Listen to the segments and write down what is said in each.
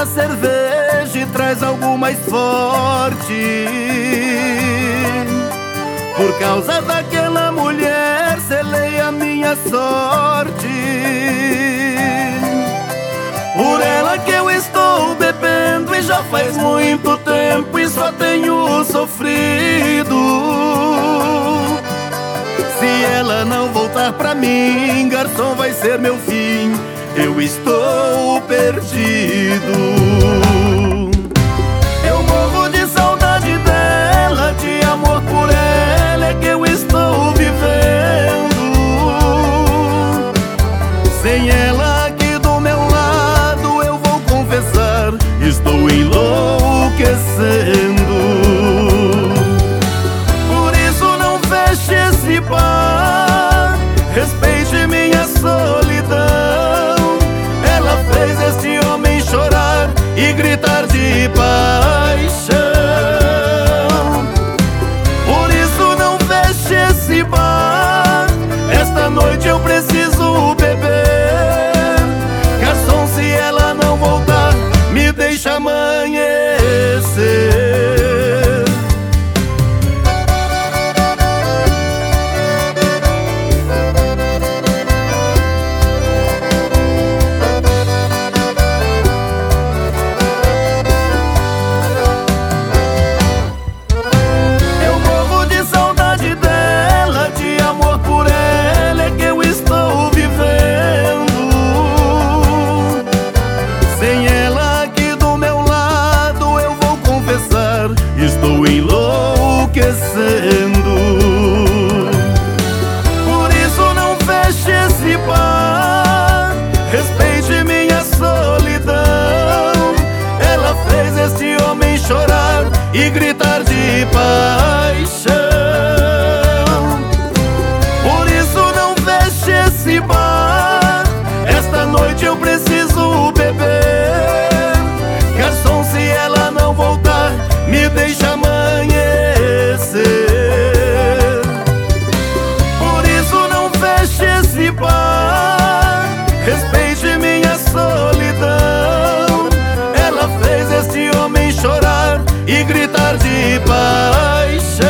outra cerveja e traz algo mais forte. Por causa daquela mulher selei a minha sorte. Por ela que eu estou bebendo e já faz muito tempo e só tenho sofrido. Se ela não voltar pra mim, garçom, vai ser meu fim. Eu estou perdido. Eu morro de saudade dela, de amor por ela é que eu estou vivendo. Sem ela aqui do meu lado, eu vou confessar, estou enlouquecendo. Por isso não feche esse bar, respeite minha solidão. Ela fez este homem chorar e gritar de paixão. Por isso não feche esse bar, esta noite eu preciso beber. Garçom, se ela não voltar, me deixa amanhecer. Estou enlouquecendo. Por isso não feche esse bar, respeite minha solidão. Ela fez este homem chorar e gritar de paixão. Por isso não feche esse bar, esta noite eu preciso beber. Garçom, se ela não voltar, me deixa amanhecer. Por isso não feche esse bar, respeite minha solidão. Ela fez este homem chorar e gritar de paixão.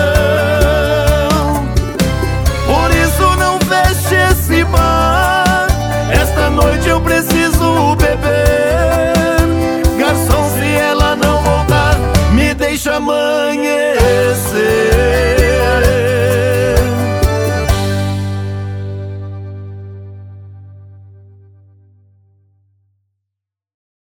Por isso não feche esse bar, esta noite eu preciso beber. Garçom, se ela não voltar, me deixa amanhecer.